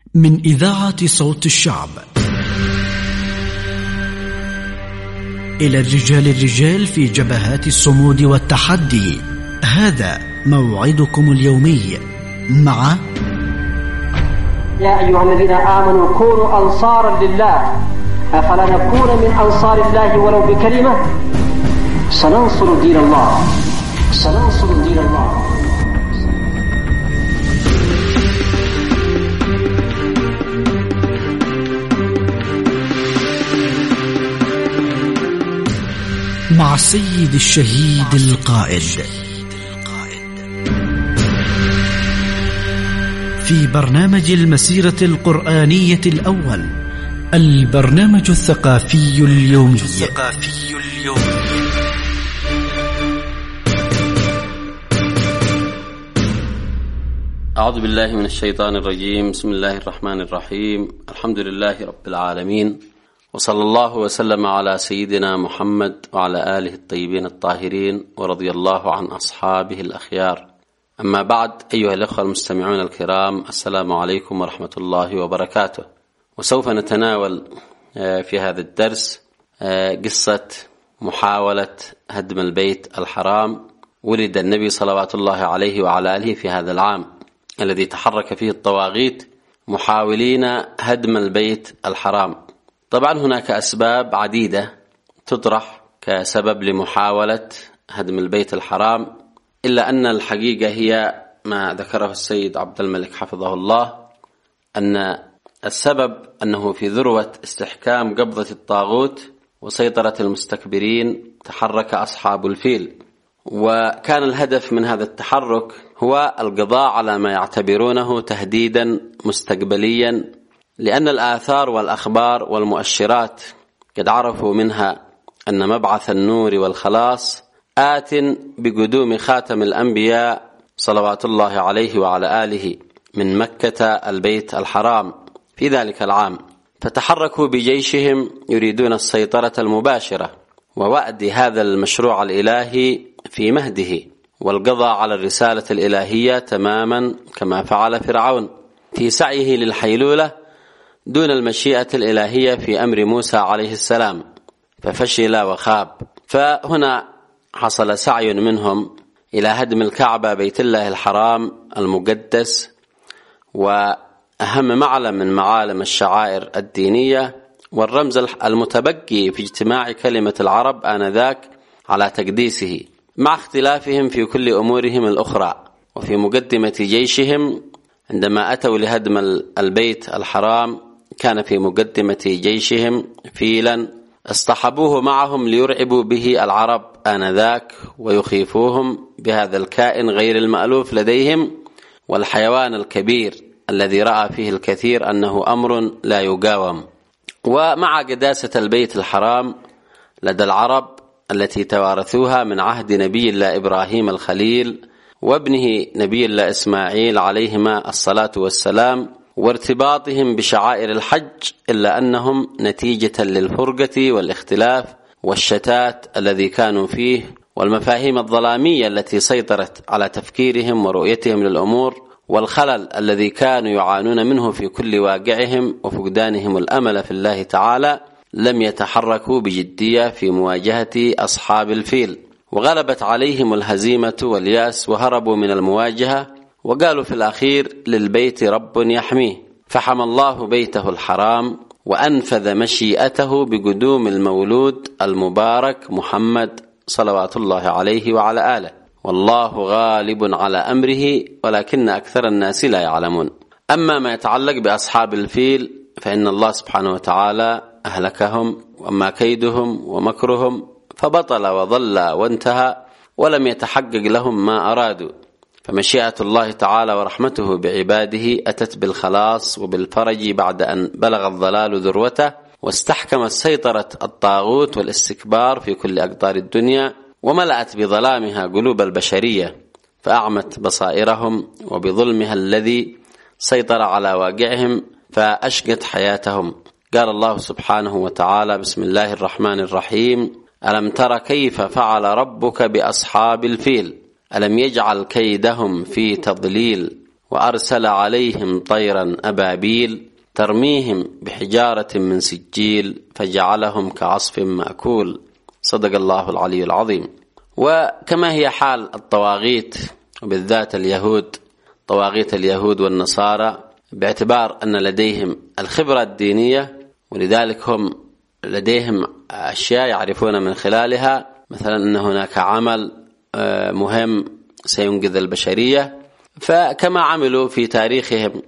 من إذاعة صوت الشعب إلى الرجال في جبهات الصمود والتحدي. هذا موعدكم اليومي مع يا أيها الذين آمنوا كونوا أنصارا لله أفلا نكون من أنصار الله ولو بكلمة. سننصر دين الله، سننصر دين الله. مع السيد الشهيد القائد في برنامج المسيرة القرآنية الأول، البرنامج الثقافي اليومي. أعوذ بالله من الشيطان الرجيم. بسم الله الرحمن الرحيم. الحمد لله رب العالمين، وصلى الله وسلم على سيدنا محمد وعلى آله الطيبين الطاهرين، ورضي الله عن أصحابه الأخيار. أما بعد، أيها الأخوة المستمعون الكرام، السلام عليكم ورحمة الله وبركاته. وسوف نتناول في هذا الدرس قصة محاولة هدم البيت الحرام. ولد النبي صلوات الله عليه وعلى آله في هذا العام الذي تحرك فيه الطواغيت محاولين هدم البيت الحرام. طبعا هناك أسباب عديدة تطرح كسبب لمحاولة هدم البيت الحرام، إلا أن الحقيقة هي ما ذكره السيد عبد الملك حفظه الله، أن السبب أنه في ذروة استحكام قبضة الطاغوت وسيطرة المستكبرين تحرك أصحاب الفيل، وكان الهدف من هذا التحرك هو القضاء على ما يعتبرونه تهديدا مستقبليا، لأن الآثار والأخبار والمؤشرات قد عرفوا منها أن مبعث النور والخلاص آت بقدوم خاتم الأنبياء صلوات الله عليه وعلى آله من مكة البيت الحرام في ذلك العام، فتحركوا بجيشهم يريدون السيطرة المباشرة ووأد هذا المشروع الإلهي في مهده، والقضاء على الرسالة الإلهية تماما كما فعل فرعون في سعيه للحيلولة دون المشيئة الإلهية في أمر موسى عليه السلام، ففشل وخاب. فهنا حصل سعي منهم إلى هدم الكعبة بيت الله الحرام المقدس، وأهم معلم من معالم الشعائر الدينية والرمز المتبقي في اجتماع كلمة العرب آنذاك على تقديسه، مع اختلافهم في كل أمورهم الأخرى. وفي مقدمة جيشهم عندما أتوا لهدم البيت الحرام كان في مقدمة جيشهم فيلا اصطحبوه معهم ليرعبوا به العرب آنذاك ويخيفوهم بهذا الكائن غير المألوف لديهم والحيوان الكبير الذي رأى فيه الكثير أنه أمر لا يقاوم. ومع قداسة البيت الحرام لدى العرب التي توارثوها من عهد نبي الله إبراهيم الخليل وابنه نبي الله إسماعيل عليهما الصلاة والسلام، وارتباطهم بشعائر الحج، إلا أنهم نتيجة للفرقة والاختلاف والشتات الذي كانوا فيه والمفاهيم الظلامية التي سيطرت على تفكيرهم ورؤيتهم للأمور، والخلل الذي كانوا يعانون منه في كل واقعهم وفقدانهم الأمل في الله تعالى، لم يتحركوا بجدية في مواجهة أصحاب الفيل، وغلبت عليهم الهزيمة واليأس وهربوا من المواجهة، وقالوا في الأخير للبيت رب يحميه، فحمى الله بيته الحرام وأنفذ مشيئته بقدوم المولود المبارك محمد صلوات الله عليه وعلى آله، والله غالب على أمره ولكن أكثر الناس لا يعلمون. أما ما يتعلق بأصحاب الفيل فإن الله سبحانه وتعالى أهلكهم، وأما كيدهم ومكرهم فبطل وضل وانتهى ولم يتحقق لهم ما أرادوا. فمشيئة الله تعالى ورحمته بعباده أتت بالخلاص وبالفرج بعد أن بلغ الضلال ذروته واستحكمت سيطرة الطاغوت والاستكبار في كل أقطار الدنيا، وملأت بظلامها قلوب البشرية فأعمت بصائرهم، وبظلمها الذي سيطر على واقعهم فأشقت حياتهم. قال الله سبحانه وتعالى: بسم الله الرحمن الرحيم: ألم تر كيف فعل ربك بأصحاب الفيل ألم يجعل كيدهم في تضليل وأرسل عليهم طيرا أبابيل ترميهم بحجارة من سجيل فجعلهم كعصف مأكول. صدق الله العلي العظيم. وكما هي حال الطواغيت وبالذات اليهود، طواغيت اليهود والنصارى، باعتبار أن لديهم الخبرة الدينية، ولذلك هم لديهم أشياء يعرفون من خلالها، مثلا أن هناك عمل مهم سينقذ البشرية. فكما عملوا في تاريخهم،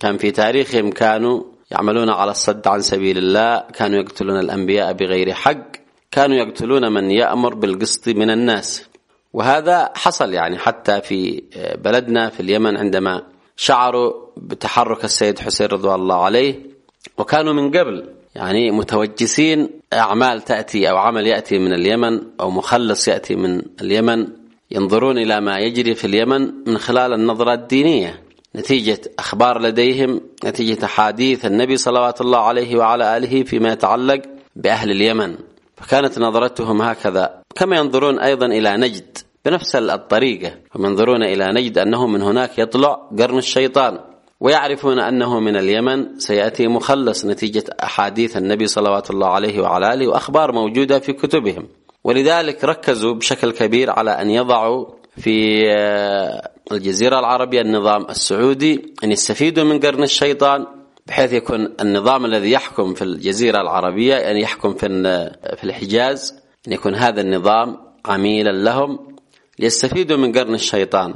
كانوا يعملون على الصد عن سبيل الله، كانوا يقتلون الأنبياء بغير حق، كانوا يقتلون من يأمر بالقسط من الناس. وهذا حصل يعني حتى في بلدنا في اليمن عندما شعروا بتحرك السيد حسين رضوان الله عليه، وكانوا من قبل يعني متوجسين أعمال تأتي أو عمل يأتي من اليمن أو مخلص يأتي من اليمن، ينظرون إلى ما يجري في اليمن من خلال النظرة الدينية، نتيجة أخبار لديهم، نتيجة حديث النبي صلوات الله عليه وعلى آله فيما يتعلق بأهل اليمن. فكانت نظرتهم هكذا. كما ينظرون أيضا إلى نجد بنفس الطريقة، هم ينظرون إلى نجد أنه من هناك يطلع قرن الشيطان، ويعرفون أنه من اليمن سيأتي مخلص نتيجة أحاديث النبي صلوات الله عليه وعلى آله وأخبار موجودة في كتبهم. ولذلك ركزوا بشكل كبير على أن يضعوا في الجزيرة العربية النظام السعودي، أن يستفيدوا من قرن الشيطان، بحيث يكون النظام الذي يحكم في الجزيرة العربية، يعني يحكم في الحجاز، أن يكون هذا النظام عميلا لهم ليستفيدوا من قرن الشيطان.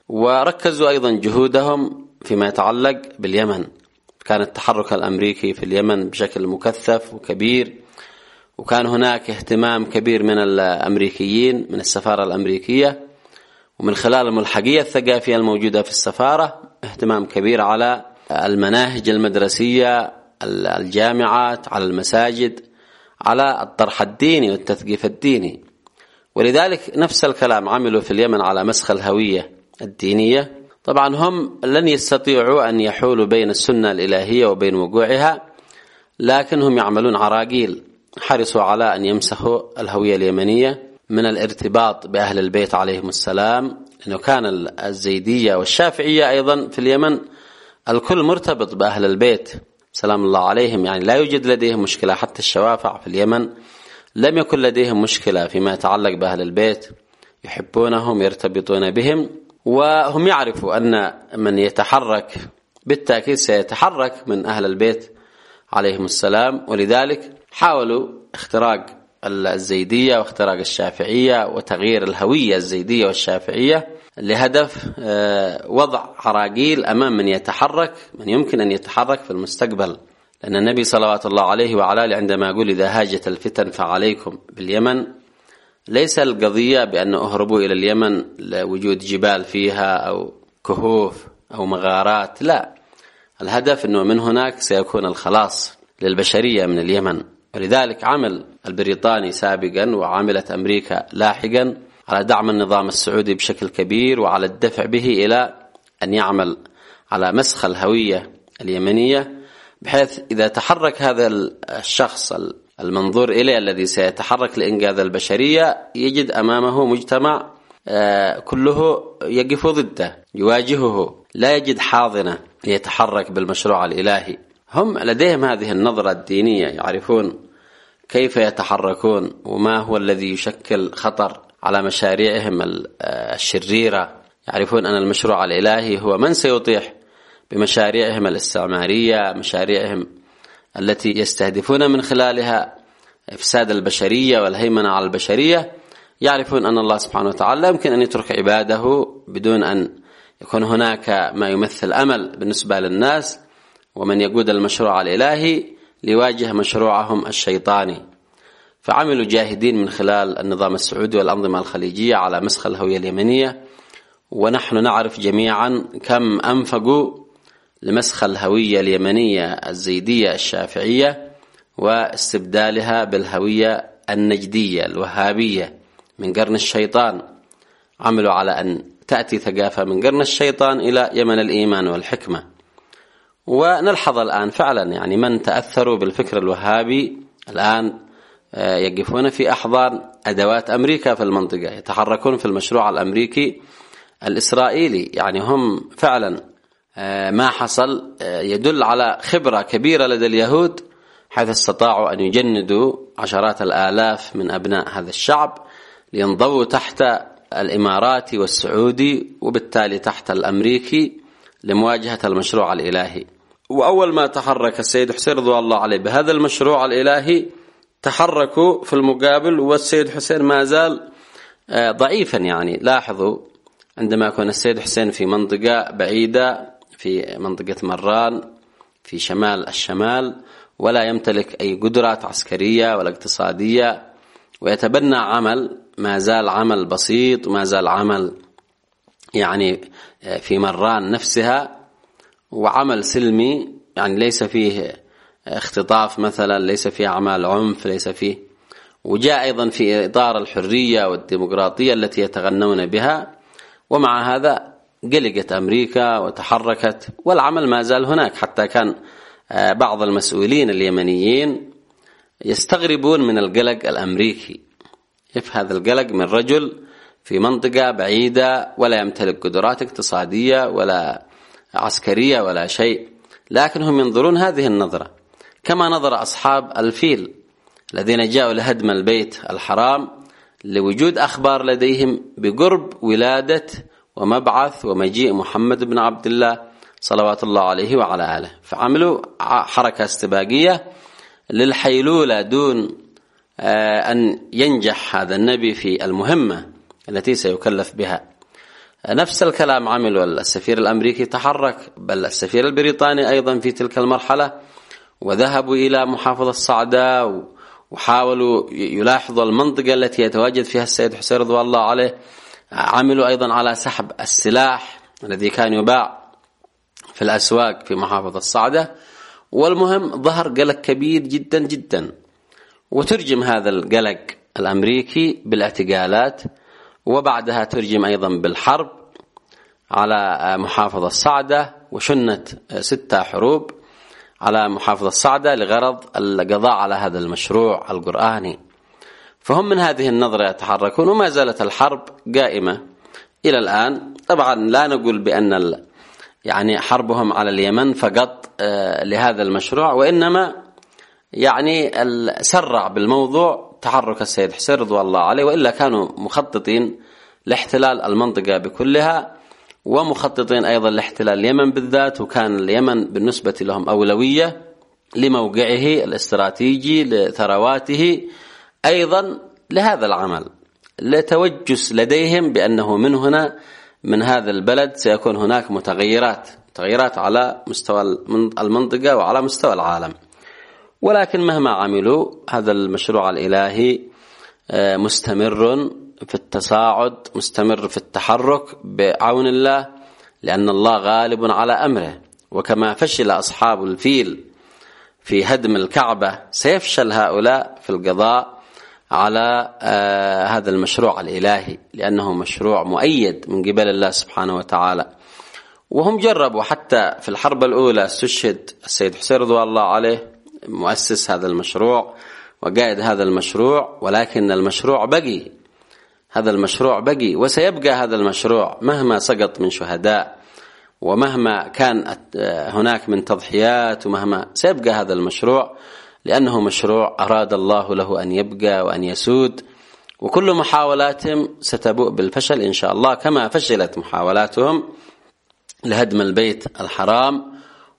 وركزوا أيضا جهودهم فيما يتعلق باليمن. كان التحرك الأمريكي في اليمن بشكل مكثف وكبير، وكان هناك اهتمام كبير من الأمريكيين، من السفارة الأمريكية، ومن خلال الملحقية الثقافية الموجودة في السفارة اهتمام كبير على المناهج المدرسية، الجامعات، على المساجد، على الطرح الديني والتثقيف الديني. ولذلك نفس الكلام عملوا في اليمن على مسخ الهوية الدينية. طبعا هم لن يستطيعوا أن يحولوا بين السنة الإلهية وبين وقوعها، لكنهم يعملون عراقيل، حرصوا على أن يمسخوا الهوية اليمنية من الارتباط بأهل البيت عليهم السلام، لأنه كان الزيدية والشافعية أيضا في اليمن الكل مرتبط بأهل البيت سلام الله عليهم، يعني لا يوجد لديهم مشكلة. حتى الشوافع في اليمن لم يكن لديهم مشكلة فيما يتعلق بأهل البيت، يحبونهم، يرتبطون بهم، وهم يعرفوا أن من يتحرك بالتأكيد سيتحرك من أهل البيت عليهم السلام. ولذلك حاولوا اختراق الزيدية واختراق الشافعية وتغيير الهوية الزيدية والشافعية لهدف وضع عراقيل أمام من يتحرك، من يمكن أن يتحرك في المستقبل. لأن النبي صلوات الله عليه وعلى آله عندما يقول إذا هاجت الفتن فعليكم باليمن، ليس القضية بأن أهربوا إلى اليمن لوجود جبال فيها أو كهوف أو مغارات، لا، الهدف أنه من هناك سيكون الخلاص للبشرية من اليمن. ولذلك عمل البريطاني سابقا وعملت أمريكا لاحقا على دعم النظام السعودي بشكل كبير، وعلى الدفع به إلى أن يعمل على مسخ الهوية اليمنية، بحيث إذا تحرك هذا الشخص المنظور إليه الذي سيتحرك لإنقاذ البشرية، يجد أمامه مجتمع كله يقف ضده يواجهه، لا يجد حاضنة ليتحرك بالمشروع الإلهي. هم لديهم هذه النظرة الدينية، يعرفون كيف يتحركون وما هو الذي يشكل خطر على مشاريعهم الشريرة، يعرفون أن المشروع الإلهي هو من سيطيح بمشاريعهم الاستعمارية، مشاريعهم التي يستهدفون من خلالها إفساد البشرية والهيمنة على البشرية. يعرفون أن الله سبحانه وتعالى يمكن أن يترك عباده بدون أن يكون هناك ما يمثل أمل بالنسبة للناس، ومن يقود المشروع الإلهي ليواجه مشروعهم الشيطاني. فعملوا جاهدين من خلال النظام السعودي والأنظمة الخليجية على مسخ الهوية اليمنية، ونحن نعرف جميعا كم أنفقوا لمسخ الهوية اليمنية الزيدية الشافعية واستبدالها بالهوية النجدية الوهابية من قرن الشيطان. عملوا على أن تأتي ثقافة من قرن الشيطان إلى يمن الإيمان والحكمة. ونلحظ الآن فعلا يعني من تأثروا بالفكر الوهابي الآن يقفون في أحضان أدوات أمريكا في المنطقة، يتحركون في المشروع الأمريكي الإسرائيلي. يعني هم فعلا ما حصل يدل على خبرة كبيرة لدى اليهود، حيث استطاعوا أن يجندوا عشرات الآلاف من أبناء هذا الشعب لينضووا تحت الإماراتي والسعودي وبالتالي تحت الأمريكي لمواجهة المشروع الإلهي. وأول ما تحرك السيد حسين رضوان الله عليه بهذا المشروع الإلهي تحركوا في المقابل، والسيد حسين ما زال ضعيفا. يعني لاحظوا عندما يكون السيد حسين في منطقة بعيدة في منطقة مران في شمال الشمال ولا يمتلك أي قدرات عسكرية ولا اقتصادية، ويتبنى عمل ما زال عمل بسيط وما زال عمل يعني في مران نفسها، وعمل سلمي يعني ليس فيه اختطاف مثلا، ليس فيه أعمال عنف، ليس فيه، وجاء أيضا في إطار الحرية والديمقراطية التي يتغنون بها. ومع هذا قلقت أمريكا وتحركت، والعمل ما زال هناك، حتى كان بعض المسؤولين اليمنيين يستغربون من القلق الأمريكي. كيف هذا القلق من رجل في منطقة بعيدة ولا يمتلك قدرات اقتصادية ولا عسكرية ولا شيء، لكنهم ينظرون هذه النظرة كما نظر أصحاب الفيل الذين جاءوا لهدم البيت الحرام لوجود أخبار لديهم بقرب ولادة ومبعث ومجيء محمد بن عبد الله صلوات الله عليه وعلى آله، فعملوا حركة استباقية للحيلولة دون أن ينجح هذا النبي في المهمة التي سيكلف بها. نفس الكلام عملوا السفير الأمريكي تحرك، بل السفير البريطاني أيضا في تلك المرحلة، وذهبوا إلى محافظة الصعدة وحاولوا يلاحظوا المنطقة التي يتواجد فيها السيد حسين رضوان الله عليه. عملوا أيضا على سحب السلاح الذي كان يباع في الأسواق في محافظة الصعدة. والمهم ظهر قلق كبير جدا جدا، وترجم هذا القلق الأمريكي بالاعتقالات، وبعدها ترجم أيضا بالحرب على محافظة الصعدة، وشنت 6 حروب على محافظة الصعدة لغرض القضاء على هذا المشروع القرآني. فهم من هذه النظرة يتحركون، وما زالت الحرب قائمة إلى الآن. طبعا لا نقول بأن يعني حربهم على اليمن فقط لهذا المشروع، وإنما يعني سرع بالموضوع تحرك السيد حسين رضوان الله عليه، وإلا كانوا مخططين لاحتلال المنطقة بكلها، ومخططين أيضا لاحتلال اليمن بالذات، وكان اليمن بالنسبة لهم أولوية لموقعه الاستراتيجي لثرواته، أيضا لهذا العمل لتوجس لديهم بأنه من هنا من هذا البلد سيكون هناك متغيرات على مستوى المنطقة وعلى مستوى العالم. ولكن مهما عملوا هذا المشروع الإلهي مستمر في التصاعد، مستمر في التحرك بعون الله، لأن الله غالب على أمره. وكما فشل أصحاب الفيل في هدم الكعبة سيفشل هؤلاء في القضاء على هذا المشروع الإلهي، لأنه مشروع مؤيد من قبل الله سبحانه وتعالى. وهم جربوا حتى في الحرب الأولى، استشهد السيد حسين رضوان الله عليه مؤسس هذا المشروع وقائد هذا المشروع، ولكن المشروع بقي، هذا المشروع بقي وسيبقى هذا المشروع مهما سقط من شهداء، ومهما كان هناك من تضحيات، ومهما سيبقى هذا المشروع، لأنه مشروع أراد الله له أن يبقى وأن يسود. وكل محاولاتهم ستبوء بالفشل إن شاء الله، كما فشلت محاولاتهم لهدم البيت الحرام،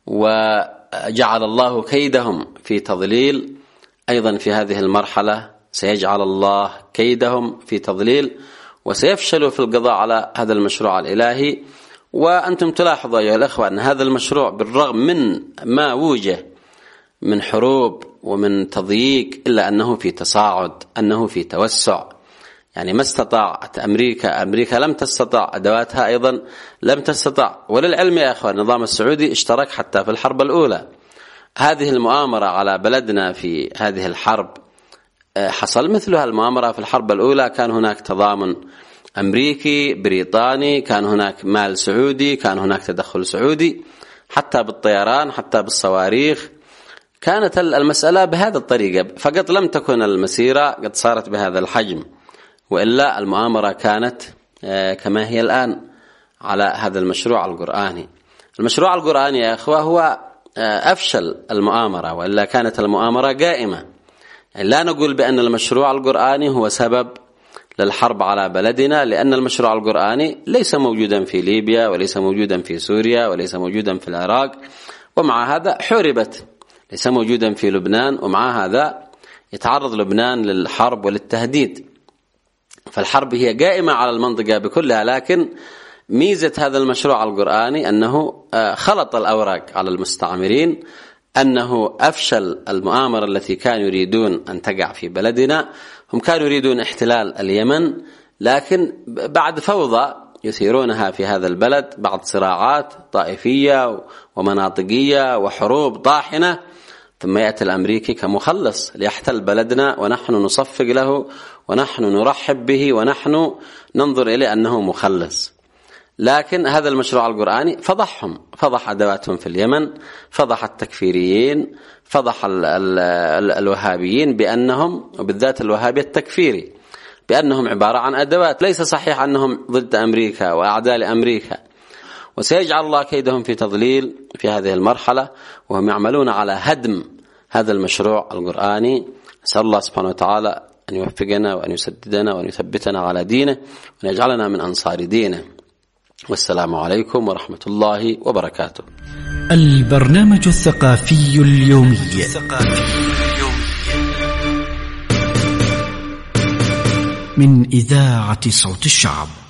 وجعل الله كيدهم في تضليل. أيضا في هذه المرحلة سيجعل الله كيدهم في تضليل، وسيفشلوا في القضاء على هذا المشروع الإلهي. وأنتم تلاحظوا أيها الأخوة أن هذا المشروع بالرغم من ما وجه من حروب ومن تضييق، إلا أنه في تصاعد، أنه في توسع. يعني ما استطاعت أمريكا لم تستطع، أدواتها أيضا لم تستطع. وللعلم يا أخوة النظام السعودي اشترك حتى في الحرب الأولى. هذه المؤامرة على بلدنا في هذه الحرب حصل مثلها المؤامرة في الحرب الأولى، كان هناك تضامن أمريكي بريطاني، كان هناك مال سعودي، كان هناك تدخل سعودي، حتى بالطيران حتى بالصواريخ. كانت المسألة بهذه الطريقة فقط، لم تكن المسيرة قد صارت بهذا الحجم، وإلا المؤامرة كانت كما هي الآن على هذا المشروع القرآني. المشروع القرآني يا أخوة هو أفشل المؤامرة، وإلا كانت المؤامرة قائمة. يعني لا نقول بأن المشروع القرآني هو سبب للحرب على بلدنا، لأن المشروع القرآني ليس موجودا في ليبيا وليس موجودا في سوريا وليس موجودا في العراق، ومع هذا حوربت. ليس موجودا في لبنان، ومع هذا يتعرض لبنان للحرب وللتهديد. فالحرب هي قائمة على المنطقة بكلها، لكن ميزة هذا المشروع القرآني أنه خلط الأوراق على المستعمرين، أنه أفشل المؤامرة التي كانوا يريدون أن تقع في بلدنا. هم كانوا يريدون احتلال اليمن، لكن بعد فوضى يثيرونها في هذا البلد، بعد صراعات طائفية ومناطقية وحروب طاحنة، ثم يأتي الأمريكي كمخلص ليحتل بلدنا، ونحن نصفق له ونحن نرحب به ونحن ننظر إليه أنه مخلص. لكن هذا المشروع القرآني فضحهم، فضح أدواتهم في اليمن، فضح التكفيريين، فضح الوهابيين بأنهم، وبالذات الوهابي التكفيري، بأنهم عبارة عن أدوات. ليس صحيح أنهم ضد أمريكا وأعداء لأمريكا، وسيجعل الله كيدهم في تضليل في هذه المرحلة، وهم يعملون على هدم هذا المشروع القرآني. أسأل الله سبحانه وتعالى أن يوفقنا وأن يسددنا وأن يثبتنا على دينه، وأن يجعلنا من أنصار دينه. والسلام عليكم ورحمة الله وبركاته. البرنامج الثقافي اليومي من إذاعة صوت الشعب.